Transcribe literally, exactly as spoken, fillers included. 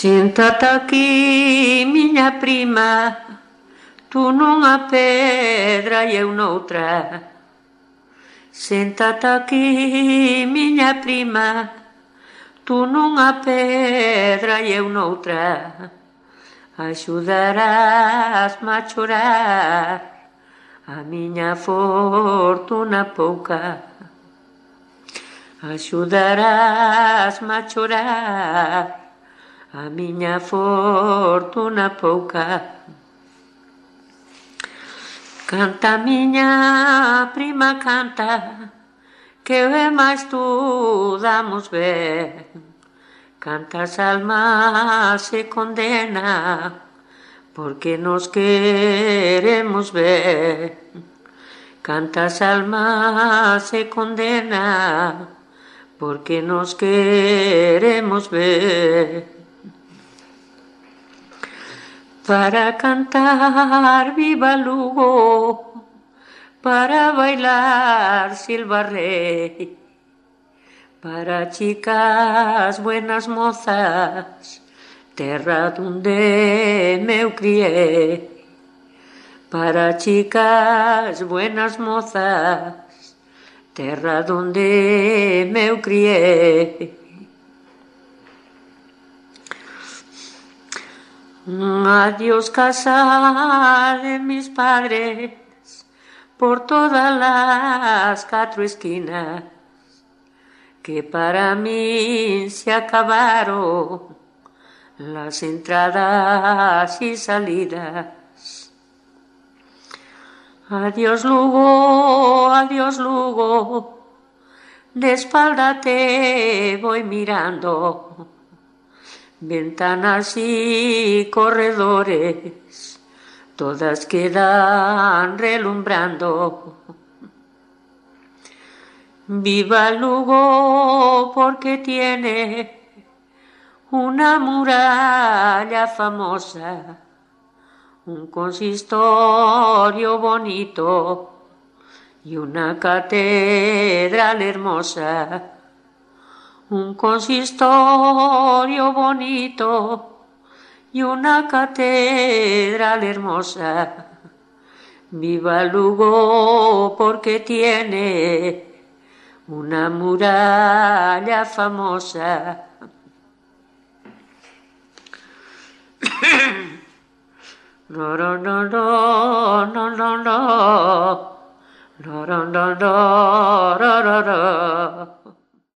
Séntate aquí, miña prima, tú nunha pedra e eu noutra. Séntate aquí, miña prima, tú nunha pedra e eu noutra. Axudarásme a chorar a miña fortuna pouca. Axudarásme a chorar a miña fortuna pouca. Canta, miña prima, canta, que eu e máis tú damos ben. Cantas almas se condena porque nos queremos ver. Cantas almas se condena porque nos queremos ver. Para cantar viva Lugo, para bailar Silva Rei, para chicas buenas mozas, terra donde me criei. Para chicas buenas mozas, terra donde me criei. Adiós casa de mis padres por todas las cuatro esquinas, que para mí se acabaron las entradas y salidas. Adiós Lugo, adiós Lugo, de espalda te voy mirando. Ventanas y corredores, todas quedan relumbrando. Viva Lugo porque tiene una muralla famosa, un consistorio bonito y una catedral hermosa. Un consistorio bonito y una catedral hermosa. Viva Lugo porque tiene una muralla famosa. No, no, no, no, no, no, no, no, no, no, no, no, no.